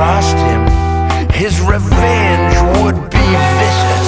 lost him, his revenge would be vicious.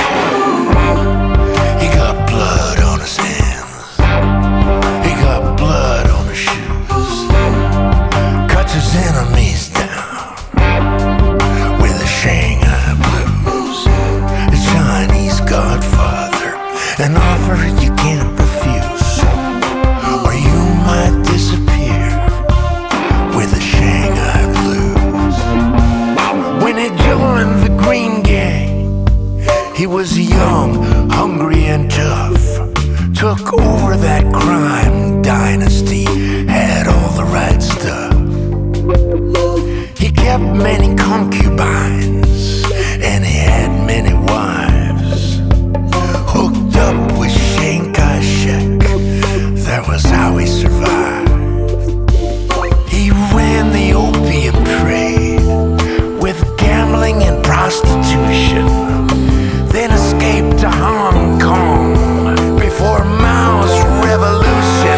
He got blood on his hands, he got blood on his shoes, cuts his enemies down with the Shanghai Blues. The Chinese Godfather, an offer you can't refuse, or you might disappear with the Shanghai Blues. When he joined the Green Gang, he was young, hungry and tough, took over that crime dynasty, had all the right stuff. He kept many concubines and he had many wives, hooked up with Chiang Kai-shek, that was how he survived. He ran the opium trade with gambling and prostitution, then escaped to Hong Kong before Mao's revolution.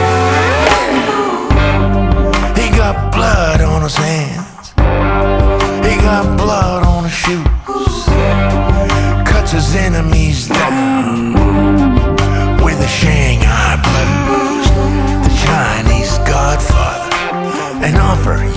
He got blood on his hands, he got blood on his shoes, cuts his enemies down with the Shanghai Blues. The Chinese Godfather, an offer